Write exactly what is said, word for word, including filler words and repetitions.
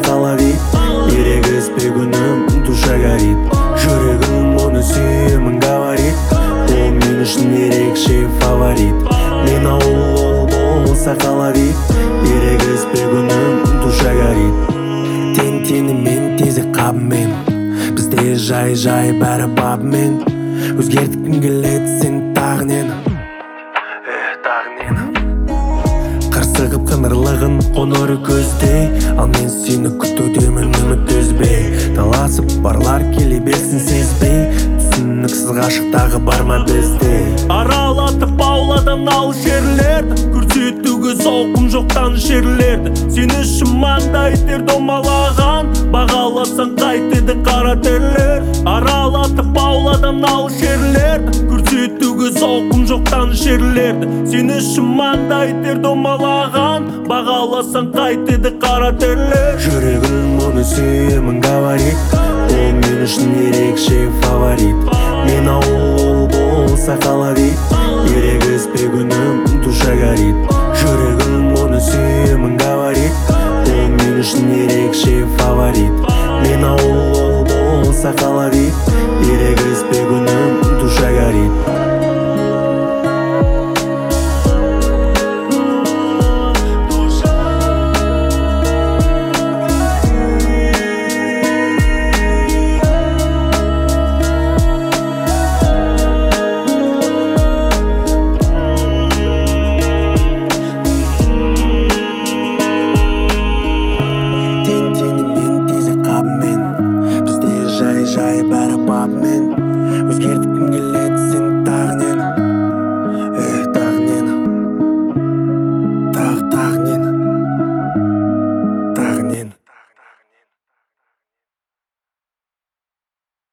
кала дейт. Ерегіспе күнім душа горит. Жүрегім оны сүйемін говорит. Ол мен үшін ерекше фаворит. Мен ауыл ол болса қала дейт. Ерегіспе күнім душа горит. Тең теңімен тезек қабымен, бізде жай жай бәрі бабымен. Өзгерткің келеді сен тағы нені, тағы нені. Қырсығып қыңырлығын қоныры көздей, ал мен сені күтудемін үміт үзбей. Таласып барлар келе берсін сезбей, түсініксіз ғашықтағы бар ма бізде. Аралатып ауладан ал жерлерді, көрсетуге зауқым жоқтан жерлерді. Сен үшін маңдай тер домалаған, бағаласаң қайтеді қара терлер. Аралатып ауладан ал жерлерді, көрсетуге зауқым жоқтан жерлерді. Сен үшін маңдай тер домалаған, бағаласаң қайтеді қара терлер. Жүрегім оны сүйемін говорит. Ол мен үшін ерекше фаворит. Мен ауыл ол болса қала дейт. Ерегіспе күнім душа горит. Жүрегім оны сүйемін говорит. Ол мен үшін ерекше фаворит. Мен ауыл ол болса қала дейт. Ерегіспе күнім душа горит.